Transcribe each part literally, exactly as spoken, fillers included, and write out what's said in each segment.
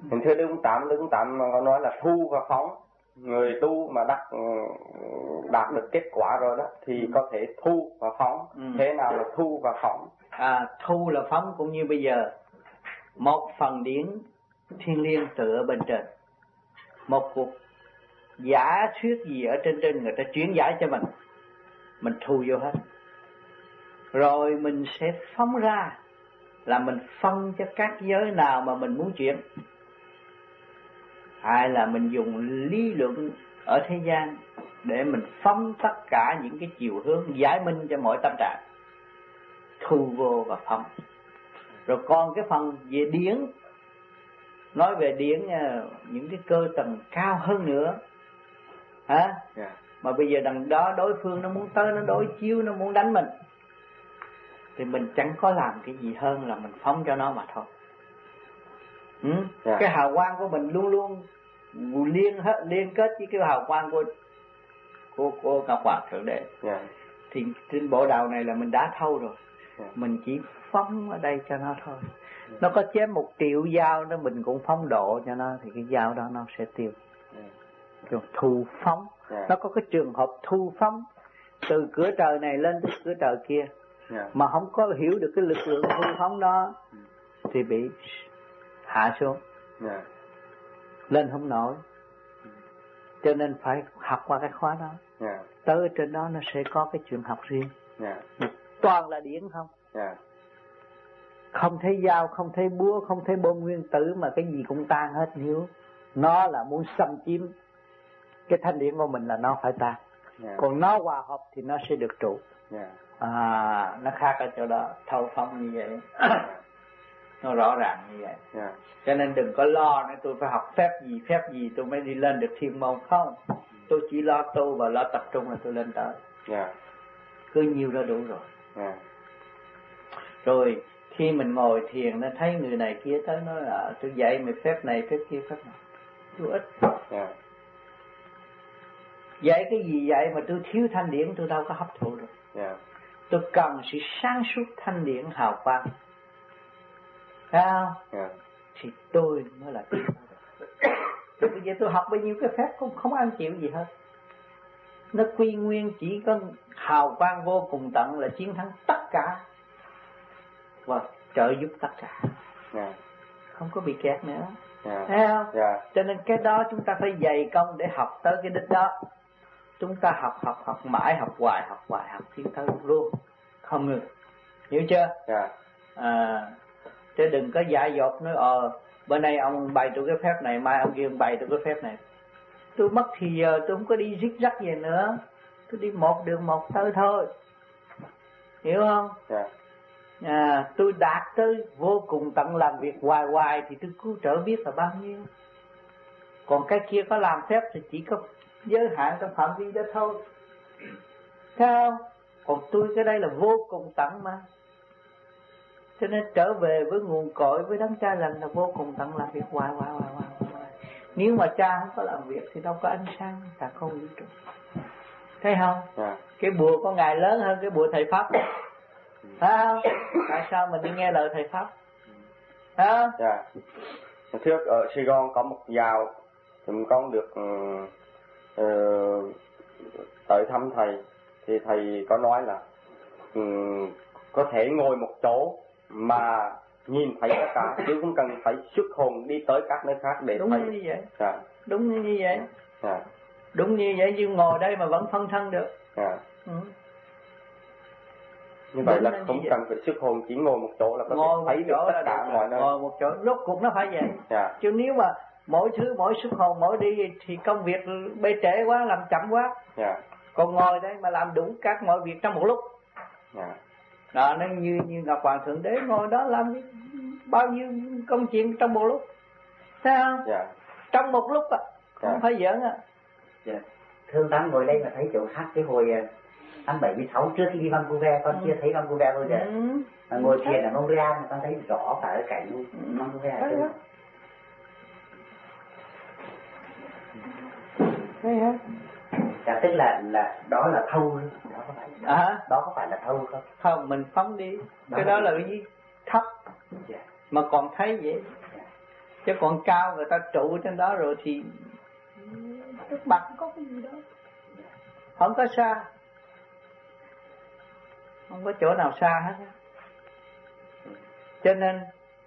Hình thưa Đức Ông Tám, Đức Ông Tám có nói là thu và phóng. Người tu mà đạt, đạt được kết quả rồi đó thì có thể thu và phóng. Ừ. Thế nào là thu và phóng? À, thu là phóng cũng như bây giờ một phần điển thiên liêng tựa bên trên, một cuộc giả thuyết gì ở trên trên người ta chuyển giải cho mình, mình thu vô hết, rồi mình sẽ phóng ra là mình phân cho các giới nào mà mình muốn chuyển, hay là mình dùng lý luận ở thế gian để mình phóng tất cả những cái chiều hướng giải minh cho mọi tâm trạng, thu vô và phóng. Rồi còn cái phần về điển, nói về điển những cái cơ tầng cao hơn nữa, hả? Yeah. Mà bây giờ đằng đó đối phương nó muốn tới, nó đối chiếu, nó muốn đánh mình, thì mình chẳng có làm cái gì hơn là mình phóng cho nó mà thôi. Ừ? Yeah. Cái hào quang của mình luôn luôn liên hết liên kết với cái hào quang của của của Ngọc Hoàng Thượng Đế. Yeah. Thì trên bộ đạo này là mình đã thâu rồi. Yeah. Mình chỉ phóng ở đây cho nó thôi. Yeah. Nó có chém một triệu dao đó mình cũng phóng độ cho nó, thì cái dao đó nó sẽ tiêu. Yeah. Thu phóng. Yeah. Nó có cái trường hợp thu phóng từ cửa trời này lên tới cửa trời kia. Yeah. Mà không có hiểu được cái lực lượng thu phóng đó thì bị hạ xuống. Yeah. Lên không nổi. Cho nên phải học qua cái khóa đó. Yeah. Tới trên đó nó sẽ có cái chuyện học riêng. Yeah. Toàn là điển không. Yeah. Không thấy dao, không thấy búa, không thấy bom nguyên tử, mà cái gì cũng tan hết. Hiểu nó là muốn xâm chiếm cái thanh điển của mình là nó phải tan. Yeah. Còn nó hòa hợp thì nó sẽ được trụ. Yeah. À, nó khác ở chỗ đó, thâu phóng như vậy. Nó rõ ràng như vậy. Yeah. Cho nên đừng có lo nữa tôi phải học phép gì phép gì tôi mới đi lên được thiên môn. Không, tôi chỉ lo tu và lo tập trung là tôi lên tới. Yeah. Cứ nhiêu đó đủ rồi. Yeah. Rồi khi mình ngồi thiền nó thấy người này kia tới nói là tôi dạy mày phép này phép kia phép này, tôi ít. Yeah. Dạy cái gì vậy mà tôi thiếu thanh điển tôi đâu có hấp thụ được. Yeah. Tôi cần sự sáng suốt thanh điển hào quang. Thấy không? Yeah. Thì tôi mới là tiến được. Rồi bây giờ tôi học bao nhiêu cái phép cũng không ăn chịu gì hết. Nó quy nguyên chỉ có hào quang vô cùng tận là chiến thắng tất cả và trợ giúp tất cả. Yeah. Không có bị kẹt nữa. Yeah. Thấy không? Yeah. Cho nên cái đó chúng ta phải dày công để học tới cái đích đó. Chúng ta học học học mãi, học hoài học hoài học tiến tới luôn, không ngừng. Hiểu chưa? Yeah. À, chứ đừng có dại dột nói ờ bữa nay ông bày tôi cái phép này, mai ông kia ông bày tôi cái phép này. Tôi mất thì giờ tôi không có đi rít rắc về nữa, tôi đi một đường một tới thôi. Hiểu không? Yeah. À, tôi đạt tới vô cùng tận làm việc hoài hoài thì tôi cứu trợ biết là bao nhiêu. Còn cái kia có làm phép thì chỉ có giới hạn trong phạm vi đó thôi. Thấy không? Còn tôi cái đây là vô cùng tận mà. Cho nên trở về với nguồn cội, với đấng cha lành là vô cùng tận làm việc hoài hoài hoài hoài hoài. Nếu mà cha không có làm việc thì đâu có ánh sáng cả không vũ trụ. Thấy không? À. Cái bùa có ngày lớn hơn cái bùa thầy Pháp. Thấy không? Tại sao mình đi nghe lời thầy Pháp? Thấy không? Dạ. Trước ở Sài Gòn có một dạo mình con được uh, tới thăm thầy, thì thầy có nói là um, có thể ngồi một chỗ mà nhìn thấy tất cả, chứ không cần phải xuất hồn đi tới các nơi khác để đúng thấy. Như vậy. À. Đúng như vậy. À. Đúng như vậy, chứ ngồi đây mà vẫn phân thân được. À. Ừ. Như vậy đúng là không cần phải xuất hồn, chỉ ngồi một chỗ là có ngồi thể thấy được tất cả mọi nơi. Ngồi một chỗ, rốt cuộc nó phải vậy. À. Chứ nếu mà mỗi thứ, mỗi xuất hồn, mỗi đi thì công việc bê trễ quá, làm chậm quá. À. Còn ngồi đây mà làm đủ các mọi việc trong một lúc. À. Đó, nó như như Ngọc Hoàng Thượng Đế ngồi đó làm bao nhiêu công chuyện trong một lúc. Thấy không? Yeah. Trong một lúc à, không yeah. phải giỡn à. Yeah. Thương Tám ngồi đây mà thấy chỗ khác cái hồi năm bảy mươi sáu trước khi đi Vancouver con ừ. chưa thấy Vancouver bao giờ. Ừ. Mà ngồi thiền ở Montreal mà con thấy rõ cả cái cảnh ừ. Vancouver. Ừ. Thấy hả? Dạ, tức là là đó là thâu, đó có phải đó, à? Đó có phải là thâu không? Không, mình phóng đi. Đó cái đó là cái gì thấp. Yeah. Mà còn thấy vậy. Yeah. Chứ còn cao người ta trụ trên đó rồi thì trước mặt không có cái gì đó, không có xa, không có chỗ nào xa hết. Cho nên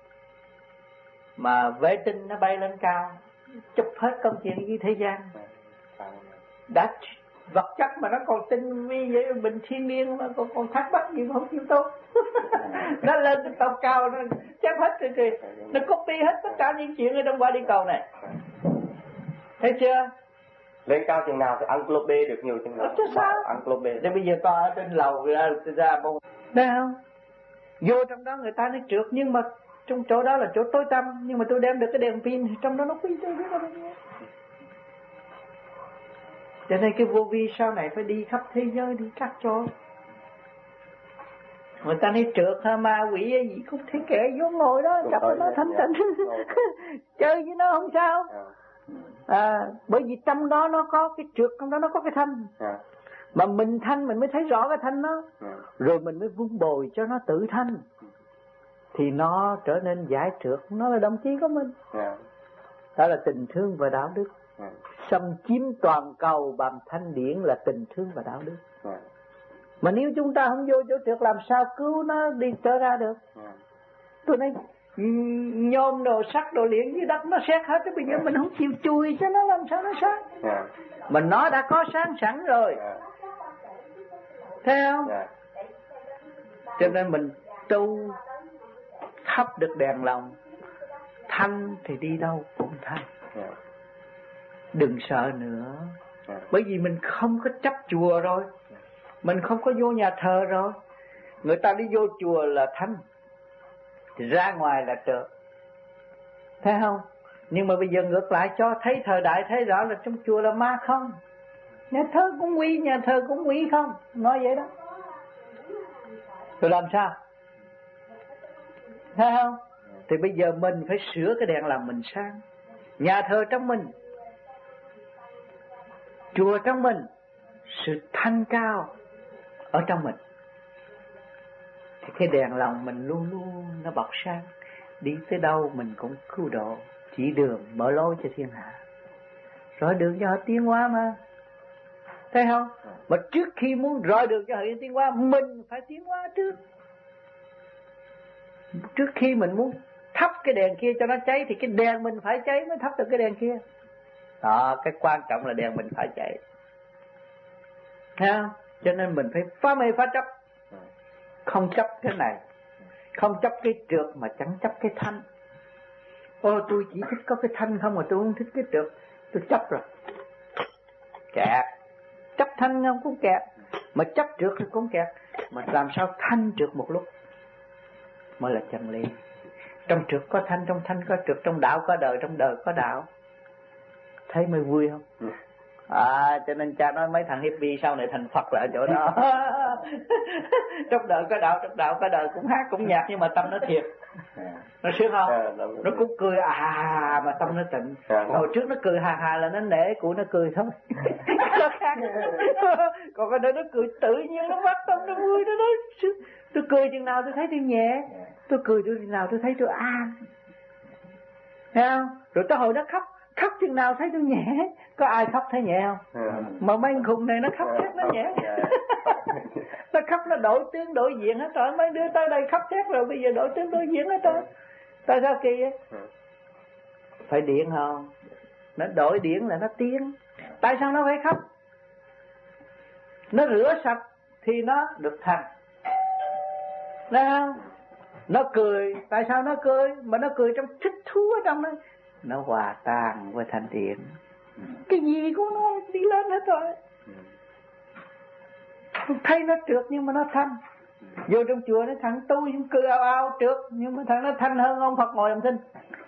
mà vệ tinh nó bay lên cao chụp hết công chuyện với thế gian. Đã vật chất mà nó còn tinh vi vậy, bình thiên liêng mà còn, còn thắc mắc gì mà không chịu tốt. Nó lên cái tàu cao nó chép hết rồi kìa, nó copy hết tất cả những chuyện ở trong quả địa cầu này. Thấy chưa? Lên cao chừng nào thì ăn club B được nhiều chừng nào. Chứ sao? Ăn club B. Thế bây giờ to ở trên lầu ra ra bông. Đấy không? Vô trong đó người ta nói trượt, nhưng mà trong chỗ đó là chỗ tối tăm, nhưng mà tôi đem được cái đèn pin thì trong đó nó quý tôi biết là bao nhiêu. Cho nên cái vô vi sau này phải đi khắp thế giới, đi các chỗ. Người ta nói trượt ha, ma quỷ gì cũng thấy kệ vô ngồi đó, gặp nó thanh tịnh. Chơi với nó không sao. À, bởi vì trong đó nó có cái trượt, trong đó nó có cái thanh. Mà mình thanh mình mới thấy rõ cái thanh đó. Rồi mình mới vun bồi cho nó tự thanh. Thì nó trở nên giải trượt, nó là đồng chí của mình. Đó là tình thương và đạo đức. Xâm chiếm toàn cầu bằng thanh điển là tình thương và đạo đức. Mà nếu chúng ta không vô chỗ trượt làm sao cứu nó đi trở ra được. Tôi nói nhôm đồ sắt đồ liễn dưới đất nó xét hết, bây giờ mình không chịu chui cho nó làm sao nó sáng. Mà nó đã có sáng sẵn rồi. Thấy không? Cho nên mình tu thắp được đèn lòng, thanh thì đi đâu cũng thanh. Đừng sợ nữa. Bởi vì mình không có chấp chùa rồi, mình không có vô nhà thờ rồi. Người ta đi vô chùa là thanh, thì ra ngoài là trượt. Thấy không? Nhưng mà bây giờ ngược lại cho thấy thời đại thấy rõ là trong chùa là ma không. Nhà thờ cũng quý, nhà thờ cũng quý không. Nói vậy đó. Rồi làm sao? Thấy không? Thì bây giờ mình phải sửa cái đèn làm mình sáng. Nhà thờ trong mình, chùa trong mình, sự thanh cao ở trong mình, thì cái đèn lòng mình luôn luôn nó bật sáng. Đi tới đâu mình cũng cứu độ, chỉ đường mở lối cho thiên hạ, rồi đường cho họ tiến hóa mà. Thấy không? Mà trước khi muốn rọi đường cho họ tiến hóa, mình phải tiến hóa trước. Trước khi mình muốn thắp cái đèn kia cho nó cháy thì cái đèn mình phải cháy mới thắp được cái đèn kia. Đó, cái quan trọng là đèn mình phải cháy. Thấy không? Cho nên mình phải phá mê phá chấp. Không chấp cái này, không chấp cái trượt mà chẳng chấp cái thanh. Ô, tôi chỉ thích có cái thanh không mà tôi không thích cái trượt. Tôi chấp rồi, kẹt. Chấp thanh không cũng kẹt, mà chấp trượt thì cũng kẹt. Mà làm sao thanh trượt một lúc mới là chân lý. Trong trượt có thanh, trong thanh có trượt, trong đạo có đời, trong đời có đạo. Thấy mới vui không? À, cho nên cha nói mấy thằng hippie sau này thành Phật là ở chỗ đó. Trong đời có đạo, trong đạo có đời, cũng hát cũng nhạc nhưng mà tâm nó thiệt. Nó sướng không? Nó cũng cười à mà tâm nó tịnh. Hồi trước nó cười hà hà là nó nể, của nó cười thôi. Nó khác. Còn cái đó nó cười tự nhiên, nó bắt tâm, nó vui, nó nói tôi cười chừng nào tôi thấy tôi nhẹ, tôi cười chừng nào tôi thấy tôi an. Thấy không? Rồi tới hồi nó khóc, khóc chừng nào thấy tôi nhẹ. Có ai khóc thấy nhẹ không? Ừ. Mà mấy khùng này nó khóc thét nó nhẹ. Nó khóc nó đổi tiếng đổi diện hết rồi. Mấy đứa tới đây khóc thét rồi bây giờ đổi tiếng đổi diện hết rồi. Tại sao kỳ vậy? Phải điện không? Nó đổi điện là nó tiến. Tại sao nó phải khóc? Nó rửa sạch thì nó được thành. Thấy không? Nó cười, tại sao nó cười? Mà nó cười trong thích thú ở trong đó. Nó hòa tan với thanh điện. Cái gì của nó đi lên hết rồi. Thấy nó trượt nhưng mà nó thanh. Vô trong chùa nó thằng tu cười ao ao trượt, nhưng mà thằng nó thanh hơn ông Phật ngồi làm thinh.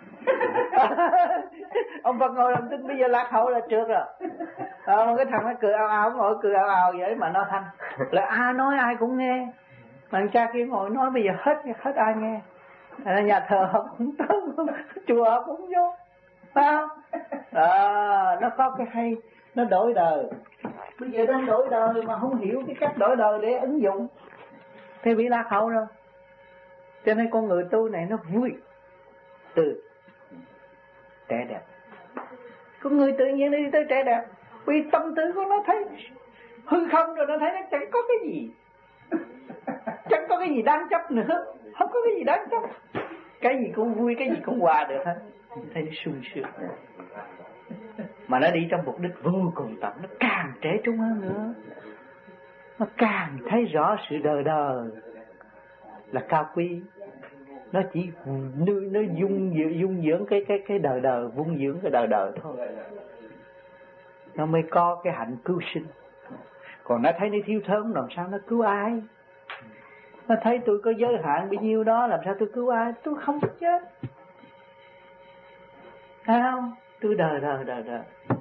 Ông Phật ngồi làm thinh bây giờ lạc hậu là trượt rồi. À, cái thằng nó cười ao ao, ngồi cười ao ao vậy mà nó thanh. Là à, nói ai cũng nghe. Mà cha kia ngồi nói bây giờ hết hết ai nghe. À, nhà thờ họ cũng tới, chùa họ cũng vô. Phải không? À, nó có cái hay, nó đổi đời. Bây giờ đang đổi đời mà không hiểu cái cách đổi đời để ứng dụng thì bị lạc hậu rồi. Cho nên con người tu này nó vui. Từ trẻ đẹp. Con người tự nhiên đi tới trẻ đẹp, vì tâm tư của nó thấy hư không rồi, nó thấy nó chẳng có cái gì, chẳng có cái gì đáng chấp nữa, không có cái gì đáng chấp, cái gì cũng vui, cái gì cũng hòa được hết, thấy nó sung sướng. Mà nó đi trong mục đích vô cùng tận, nó càng trẻ trung hơn nữa, nó càng thấy rõ sự đời đời là cao quý. Nó chỉ nuôi, nó dung dưỡng, dung dưỡng cái cái cái đời đời, vun dưỡng cái đời đời thôi, nó mới có cái hạnh cứu sinh. Còn nó thấy nó thiếu thốn, làm sao nó cứu ai? Nó thấy tôi có giới hạn bao nhiêu đó, làm sao tôi cứu ai? Tôi không có chết, thấy không? Tôi đời đời đời đời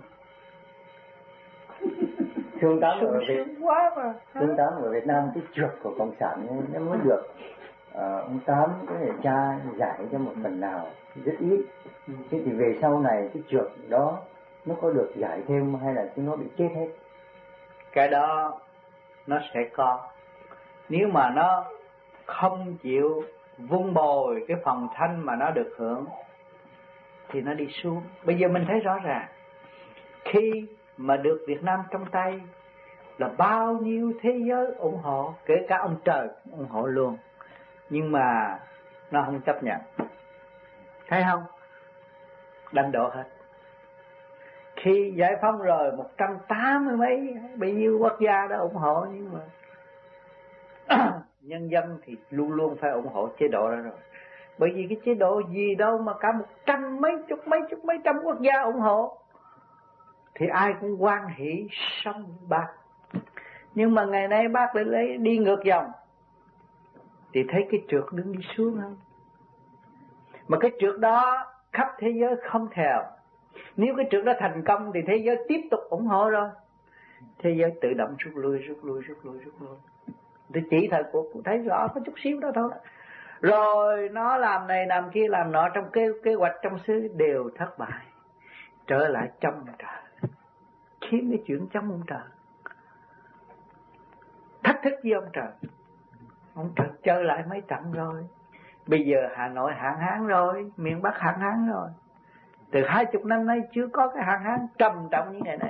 Thương Tám ở Việt quá mà. Thương Tám ở Việt Nam, cái trượt của cộng sản nó mới được uh, ông Tám có thể tra giải cho một phần nào rất ít. Ừ. Thế thì về sau này cái trượt đó nó có được giải thêm hay là nó bị chết hết? Cái đó nó sẽ có, nếu mà nó không chịu vun bồi cái phần thanh mà nó được hưởng thì nó đi xuống. Bây giờ mình thấy rõ ràng, khi mà được Việt Nam trong tay là bao nhiêu thế giới ủng hộ, kể cả ông trời ủng hộ luôn, nhưng mà nó không chấp nhận, thấy không? Đánh đổ hết. Khi giải phóng rồi một trăm tám mươi mấy bao nhiêu quốc gia đã ủng hộ, nhưng mà nhân dân thì luôn luôn phải ủng hộ chế độ đó rồi. Bởi vì cái chế độ gì đâu mà cả một trăm mấy chục mấy chục mấy trăm quốc gia ủng hộ thì ai cũng hoan hỷ sống bác. Nhưng mà ngày nay bác lại lấy đi ngược dòng thì thấy cái trượt đứng đi xuống không? Mà cái trượt đó khắp thế giới không theo. Nếu cái trượt đó thành công thì thế giới tiếp tục ủng hộ rồi, thế giới tự động rút lui rút lui rút lui rút lui. Tôi chỉ thời cuộc cũng thấy rõ có chút xíu đó thôi. Rồi nó làm này làm kia làm nọ, trong kế, kế hoạch trong xứ đều thất bại, trở lại trong trời, khiến cái chuyện trong ông trời, thách thức với ông trời. Ông trời chơi lại mấy trận rồi. Bây giờ Hà Nội hạn hán rồi, miền Bắc hạn hán rồi. Từ hai chục năm nay chưa có cái hạn hán trầm trọng như ngày này.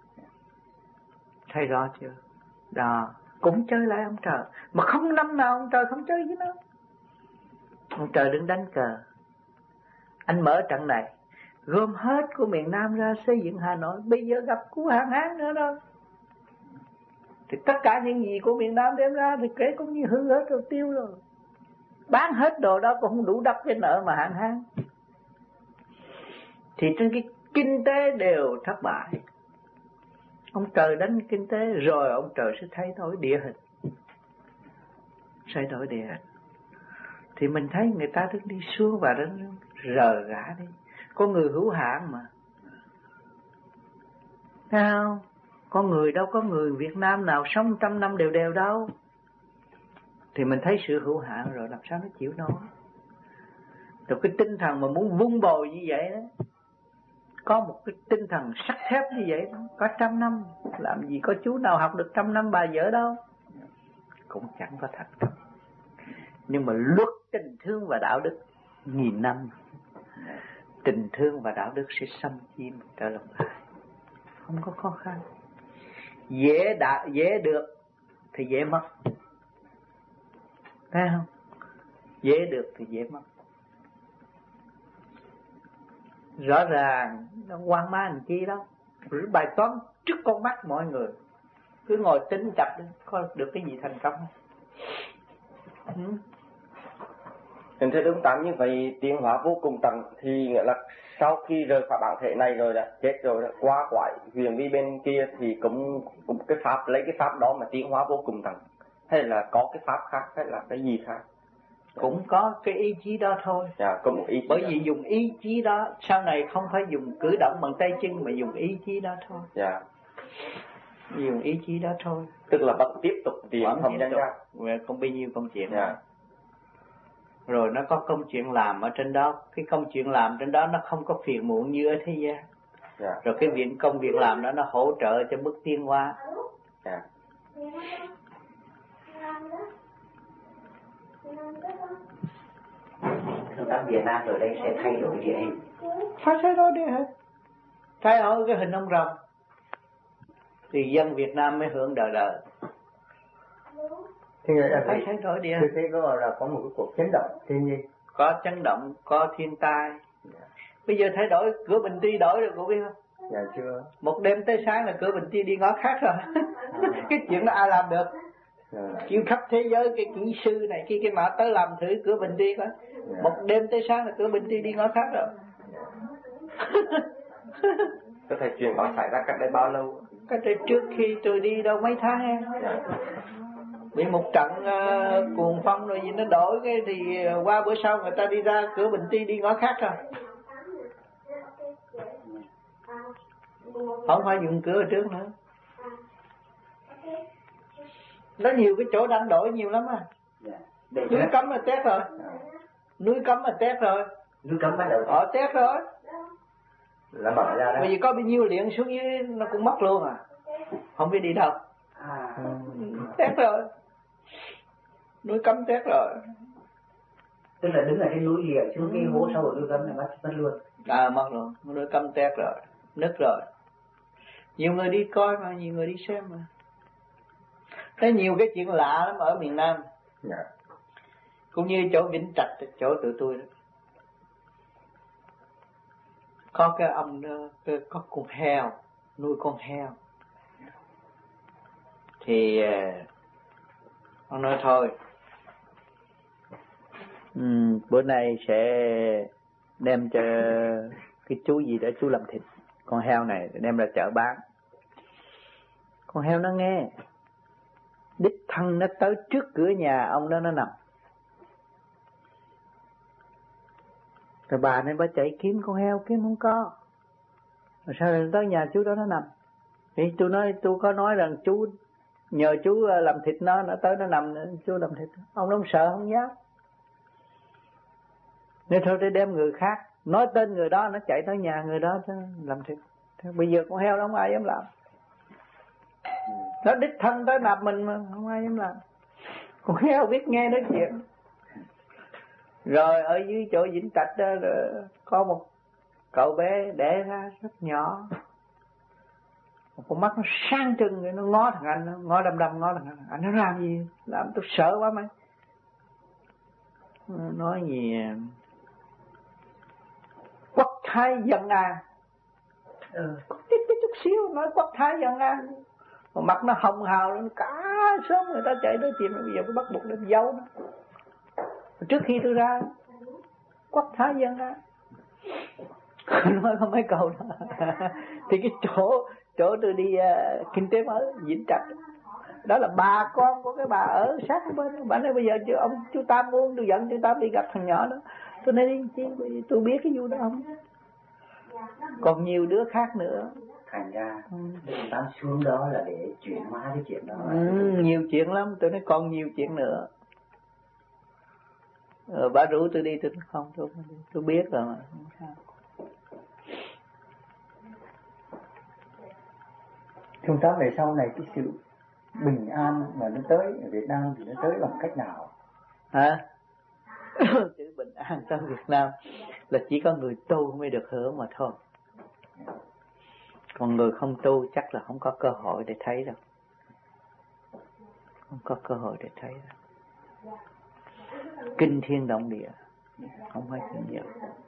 Thấy rõ chưa? Đó, cũng chơi lại ông trời. Mà không năm nào ông trời không chơi với nó. Ông trời đừng đánh cờ. Anh mở trận này, gom hết của miền Nam ra xây dựng Hà Nội. Bây giờ gặp cú hạn hán nữa đâu. Thì tất cả những gì của miền Nam đem ra thì kể cũng như hư hết rồi, tiêu rồi. Bán hết đồ đó cũng không đủ đắp cái nợ mà hạn hán. Thì trên cái kinh tế đều thất bại. Ông trời đánh kinh tế rồi ông trời sẽ thay đổi địa hình. Thay đổi địa hình. Thì mình thấy người ta đứng đi xuống và đứng rờ gã đi. Có người hữu hạn mà. Thấy không? Có người đâu có người Việt Nam nào sống trăm năm đều đều đâu. Thì mình thấy sự hữu hạn rồi, làm sao nó chịu nổi. Rồi cái tinh thần mà muốn vun bồi như vậy đó, có một cái tinh thần sắt thép như vậy đó, có trăm năm, làm gì có chú nào học được trăm năm bài vở đâu. Cũng chẳng có thành công. Nhưng mà luật tình thương và đạo đức nghìn năm, tình thương và đạo đức sẽ xâm chiếm trở lòng ai. Không có khó khăn. Dễ đã, dễ được thì dễ mất. Thấy không? Dễ được thì dễ mất. Rõ ràng nó quan mang làm chi đâu. Bài toán trước con mắt mọi người, cứ ngồi tính chặt đi, có được cái gì thành công không? Thưa Đức Tám, như vậy tiến hóa vô cùng tận thì nghĩa là sau khi rời khỏi bản thể này rồi là chết rồi, là qua quải huyền vi bên kia thì cũng, cũng cái pháp lấy cái pháp đó mà tiến hóa vô cùng tận, hay là có cái pháp khác hay là cái gì khác? Cũng có cái ý chí đó thôi. Dạ, có một ý chí. Bởi đó. vì dùng ý chí đó, sau này không phải dùng cử động bằng tay chân mà dùng ý chí đó thôi. Dạ. Dùng ý chí đó thôi. Tức là vẫn tiếp tục tìm không gian ra. Không bao nhiêu công chuyện. Dạ. Rồi nó có công chuyện làm ở trên đó. Cái công chuyện làm trên đó nó không có phiền muộn như ở thế gian. Dạ. Rồi cái việc công việc làm đó nó hỗ trợ cho bước tiến hóa. Dạ. Chúng ta Việt Nam rồi đây sẽ thay đổi địa hình. phải thay đổi đi hết, thay đổi cái hình ông rồng thì dân Việt Nam mới hưởng đời đời. Thì người ta phải thay đổi đi hết. Tôi thấy có là có một cái cuộc chấn động thiên nhiên, có chấn động, có thiên tai. Bây giờ thay đổi cửa Bình Tri đổi rồi, cô biết không? Dạ chưa. Một đêm tới sáng là cửa Bình Tri đi ngõ khác rồi. Cái chuyện đó ai làm được? À. Kêu khắp thế giới cái kỹ sư này kia cái nọ tới làm thử cửa Bình Tri coi. Yeah. Một đêm tới sáng là cửa Bình Tri đi ngõ khác rồi. Có thể chuyện đó xảy ra cách đây bao lâu? Cách đây trước khi tôi đi đâu mấy tháng em. Yeah. Bị một trận uh, cuồng phong rồi gì nó đổi cái thì uh, qua bữa sau người ta đi ra cửa Bình Tri đi ngõ khác rồi. Không phải dùng cửa ở trước nữa. Nó nhiều cái chỗ đang đổi nhiều lắm à. Yeah. Núi cấm là tét rồi. Núi cấm là tét rồi. Núi cấm bắt đầu. Ờ tét rồi. Là mở ra đó. Bởi vì có bao nhiêu liện xuống dưới nó cũng mất luôn à. Không biết đi đâu. À. Tét rồi. Núi cấm tét rồi. Tức là đứng ở trên núi liền xuống cái hố sâu ở núi cấm này mất mất luôn. À mất luôn. Núi cấm tét rồi. Nứt rồi. Nhiều người đi coi mà, nhiều người đi xem mà. Thấy nhiều cái chuyện lạ lắm ở miền Nam. Yeah. Cũng như chỗ Vĩnh Trạch, chỗ tụi tôi đó. Có cái ông đó, có con heo, nuôi con heo. Thì ông nói thôi, ừ, bữa nay sẽ đem cho cái chú gì đó, chú làm thịt con heo này đem ra chợ bán. Con heo nó nghe, đích thân nó tới trước cửa nhà ông đó nó nằm. Rồi bà này bà chạy kiếm con heo, kiếm không có. Rồi sao lại tới nhà chú đó nó nằm? Thì tôi nói, tôi có nói rằng chú nhờ chú làm thịt nó, nó tới nó nằm, chú làm thịt. Ông không sợ, không dám. Nên thôi để đem người khác, nói tên người đó, nó chạy tới nhà người đó làm thịt. Thế bây giờ con heo đó không ai dám làm. Nó đích thân tới nạp mình mà không ai dám làm. Con heo biết nghe nói chuyện. Rồi ở dưới chỗ Vĩnh Trạch đó có một cậu bé đẻ ra rất nhỏ, một con mắt nó sáng trưng, nó ngó thằng anh, nó ngó đăm đăm ngó thằng anh. Anh nó làm gì? Làm tôi sợ quá mày. Nói gì quốc thái dân an. Ừ. Cái, cái chút xíu nói quốc thái dân an, mà mặt nó hồng hào, nó cả sớm người ta chạy tới tìm, bây giờ tôi bắt buộc đem giấu nó. Trước khi tôi ra quốc thái dân an nói có mấy câu đó. Thì cái chỗ chỗ tôi đi uh, kinh tế mới Vĩnh Trạch đó là bà con của cái bà ở sát bên. Bà nói bây giờ chứ ông chú Tám muốn tôi dẫn chú Tám đi gặp thằng nhỏ đó. Tôi nói đi chứ tôi biết cái vụ đó không. Còn nhiều đứa khác nữa. Thành ra ừ. Tám xuống đó là để chuyển hóa cái chuyện đó. Ừ, nhiều chuyện lắm. Tôi nói còn nhiều chuyện nữa. Ờ, bà rủ tôi đi tôi nói không, tôi không đi. Tôi biết rồi mà. Không sao. Chúng ta về sau này cái sự bình an mà nó tới ở Việt Nam thì nó tới bằng cách nào? Hả? Sự bình an tới Việt Nam là chỉ có người tu mới được hưởng mà thôi. Còn người không tu chắc là không có cơ hội để thấy đâu. Không có cơ hội để thấy đâu. Kinh thiên động địa, không phải kinh nghiệm.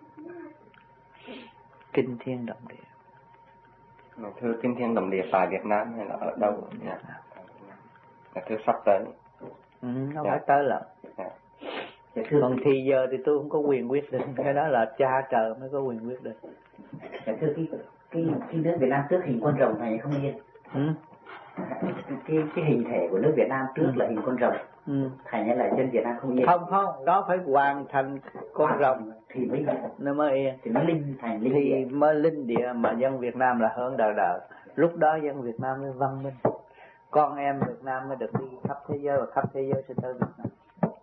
Kinh thiên động địa. Thưa kinh thiên động địa tại Việt Nam hay là ở đâu? Dạ. Thưa sắp tới. Ừ, không dạ. Phải tới là. Dạ. Còn thì giờ thì tôi không có quyền quyết định, cái đó là cha trời mới có quyền quyết định. Dạ, thưa cái cái cái nước Việt Nam trước hình con rồng này không yên. Ừ. Cái cái hình thể của nước Việt Nam trước ừ. là hình con rồng. Ừ. Thành ra là dân Việt Nam không yên. Không không, đó phải hoàn thành con à, rồng thì mới nó mới yên. Thì nó linh thành linh thì địa. mới linh địa mà dân Việt Nam là hơn đời đời. Lúc đó dân Việt Nam mới văn minh. Con em Việt Nam mới được đi khắp thế giới và khắp thế giới sẽ tới Việt Nam.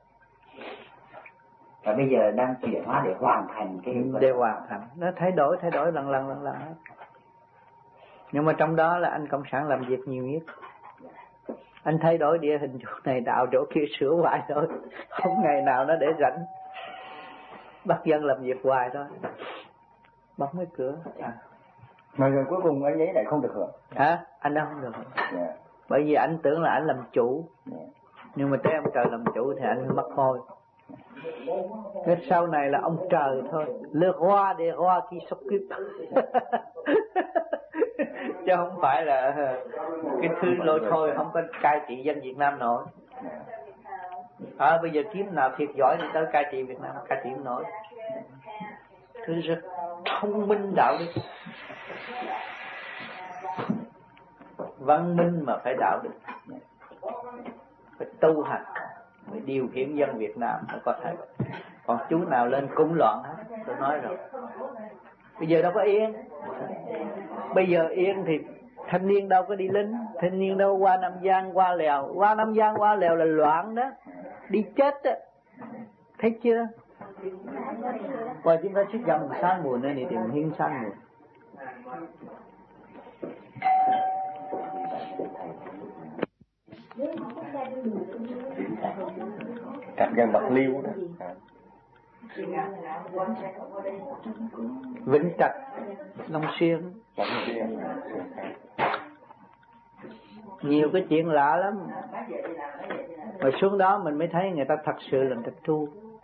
Và bây giờ đang chuyển hóa để hoàn thành cái để hoàn thành, nó thay đổi thay đổi lần lần lần lần hết. Nhưng mà trong đó là anh cộng sản làm việc nhiều nhất. Anh thay đổi địa hình chỗ này đạo chỗ kia sửa hoài thôi, không ngày nào nó để rảnh, bắt dân làm việc hoài thôi. bấm cái cửa. À. Mà rồi cuối cùng anh ấy lại không được hưởng. Hả? Anh đâu không được hưởng. Yeah. Bởi vì anh tưởng là anh làm chủ. Yeah. Nhưng mà tới ông trời làm chủ thì anh mất thôi. Cái sau này là ông trời thôi. Le roi des rois qui s'occupe. Chứ không phải là cái thứ lôi thôi không có cai trị dân Việt Nam nổi. À, bây giờ kiếm nào thiệt giỏi thì tới cai trị Việt Nam cai trị không nổi. Thứ rất thông minh đạo đức, văn minh mà phải đạo đức, phải tu hành, phải điều khiển dân Việt Nam mới có thể. Còn chú nào lên cung loạn hết, tôi nói rồi. Bây giờ đâu có yên. Bây giờ yên thì thanh niên đâu có đi lính, thanh niên đâu qua Nam Giang qua Lèo, qua Nam Giang qua Lèo là loạn đó, đi chết đó, thấy chưa? Và chúng ta xuất dòng sang mùa này thì tìm hiên sang mùa. Cạnh gần Bạc Liêu đó. Vĩnh Trạch, Long Xuyên. Nhiều cái chuyện lạ lắm. Rồi xuống đó mình mới thấy người ta thật sự là người ta tu.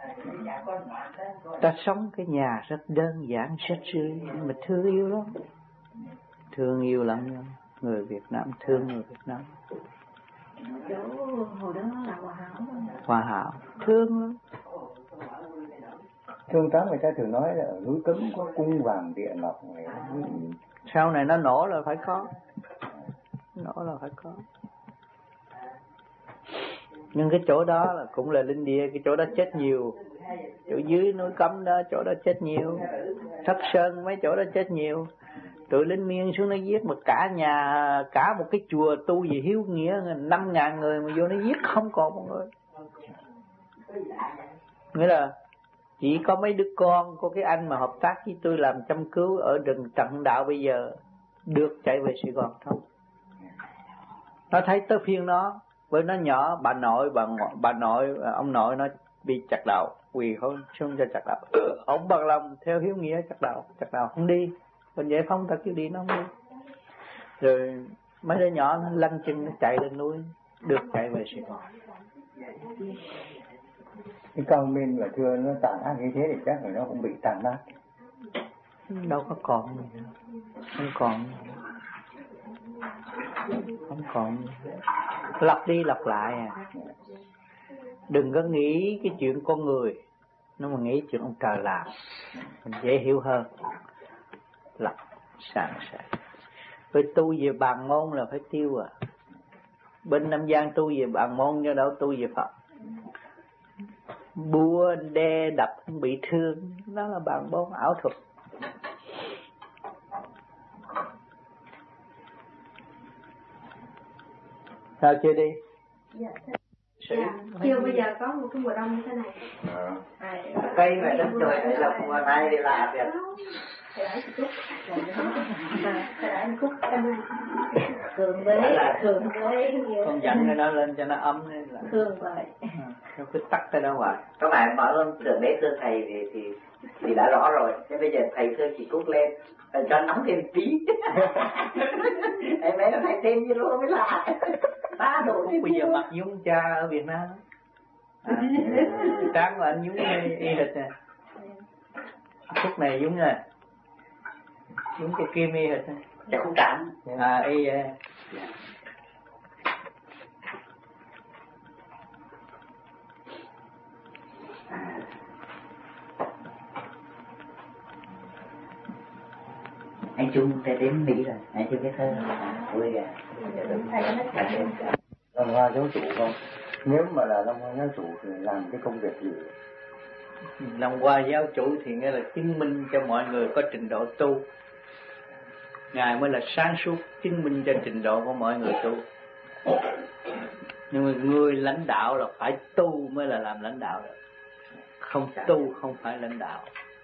Ta sống cái nhà rất đơn giản, rất rưỡi, mà thương yêu lắm. Thương yêu lắm nhau. Người Việt Nam thương người Việt Nam. Hồi đó là hòa hảo. Hòa hảo, thương lắm. Thương tám người ta thường nói là ở núi Cấm có cung vàng địa ngọc này. Sau này nó nổ là phải có. Nổ là phải có. Nhưng cái chỗ đó là cũng là linh địa, cái chỗ đó chết nhiều. Chỗ dưới núi Cấm đó, chỗ đó chết nhiều. Thất Sơn mấy chỗ đó chết nhiều. Tụi lính Miên xuống nó giết một cả nhà, cả một cái chùa tu gì hiếu nghĩa, năm ngàn người mà vô nó giết không còn một người. Nghĩa là chỉ có mấy đứa con của cái anh mà hợp tác với tôi làm chăm cứu ở rừng Trận Đạo bây giờ được chạy về Sài Gòn thôi. Nó thấy tới phiên nó, với nó nhỏ, bà nội, bà bà nội, ông nội nó bị chặt đầu, quỳ không xuống cho chặt đầu. Ông bằng lòng theo hiếu nghĩa chặt đầu, chặt đầu không đi. Còn giải phóng ta kêu đi nó không đi. Rồi mấy đứa nhỏ nó lăn chân nó chạy lên núi, được chạy về Sài Gòn. Cái cao minh và thưa nó tàn ác như thế thì chắc là nó cũng bị tàn ác. Đâu có còn gì nữa. Không còn. Không còn. Lặp đi lặp lại à. Đừng có nghĩ cái chuyện con người, nó mà nghĩ chuyện ông trời làm, mình dễ hiểu hơn. Lặp sẵn sàng. Với tu về bàn môn là phải tiêu à. Bên Nam Giang tu về bàn môn cho đâu tu về Phật. Búa đe đập không bị thương, đó là bàn môn ảo thuật. Sao chưa đi? Dạ. Dạ. Chiều bây giờ có một cái mùa đông như thế này. À. Cây này đất trời này là mùa này thì là đẹp. Thầy đãi chút. Thầy đãi một chút. Thường với, thường với. Con dẫn cái đó lên cho nó ấm nên là. Thường vậy. Nó cứ tắt cái đó hoài. Các bạn mở lên thượng đế thưa thầy thì, thì thì đã rõ rồi. Thế bây giờ thầy thưa chị Cúc lên cho nóng thêm tí. Em bé nó thầy thêm như luôn mới lạ. Ba độ thêm. Bây giờ mặc nhúng cha ở Việt Nam. À, tráng là anh nhúng y hệt nè. Phút này nhúng nè. Nhúng cái kim y hệt nè. Dạ không cảm. À y anh Trung sẽ đến Mỹ rồi, anh chưa biết thơ. Vui à. Long Hoa giáo chủ không? Nếu mà là Long Hoa giáo chủ thì làm cái công việc gì? Long Hoa giáo chủ thì nghĩa là chứng minh cho mọi người có trình độ tu. Ngài mới là sáng suốt, chứng minh cho trình độ của mọi người tu. Nhưng mà người lãnh đạo là phải tu mới là làm lãnh đạo được. Không tu không phải lãnh đạo.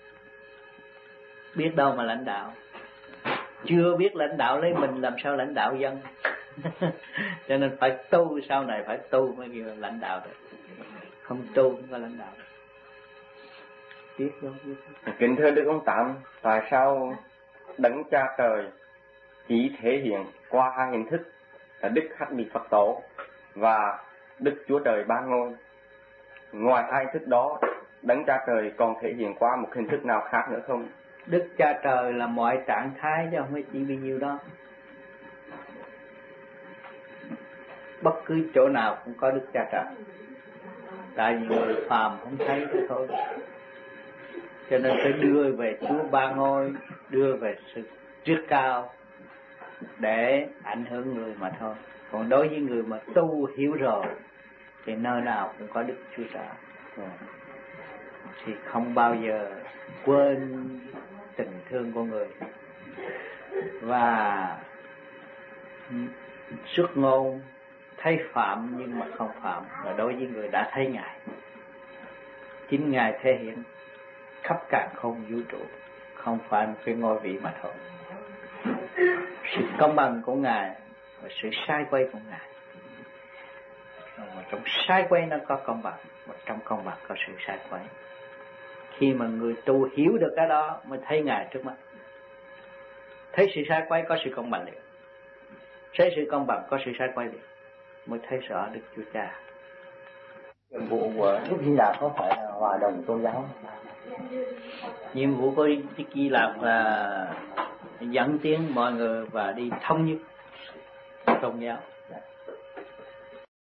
Biết đâu mà lãnh đạo. Chưa biết lãnh đạo lấy mình làm sao lãnh đạo dân. Cho nên phải tu, sau này phải tu mới kêu là lãnh đạo được. Không tu không có lãnh đạo được. biết đâu. Kính thưa Đức ông Tám, tại sao Đấng Cha Trời chỉ thể hiện qua hai hình thức là Đức Hắc Đi Phật Tổ và Đức Chúa Trời Ba Ngôi? Ngoài hai hình thức đó, Đấng Cha Trời còn thể hiện qua một hình thức nào khác nữa không? Đức Cha Trời là mọi trạng thái chứ không phải chỉ bao nhiêu đó. Bất cứ chỗ nào cũng có Đức Cha Trời. Tại vì người phàm không thấy thế thôi. Cho nên phải đưa về Chúa Ba Ngôi, đưa về sự trước cao để ảnh hưởng người mà thôi. Còn đối với người mà tu hiểu rồi thì nơi nào cũng có Đức Chúa Trời. Thì không bao giờ quên tình thương của người. Và xuất ngôn thấy phạm nhưng mà không phạm là đối với người đã thấy Ngài. Chính Ngài thể hiện khắp càn khôn vũ trụ, không phải một cái ngôi vị mà thôi. Sự công bằng của Ngài và sự sai quay của Ngài. Mà trong sai quay nó có công bằng, và trong công bằng có sự sai quay. Khi mà người tu hiểu được cái đó mới thấy Ngài trước mắt. Thấy sự sai quay có sự công bằng liền. Thấy sự công bằng có sự sai quay liền. Mới thấy rõ Đức Chúa Cha. Nhiệm vụ của Đức Di Lặc có phải là hòa đồng tôn giáo? Nhiệm vụ của Đức Di Lặc là dẫn tiến mọi người và đi thống nhất tôn giáo.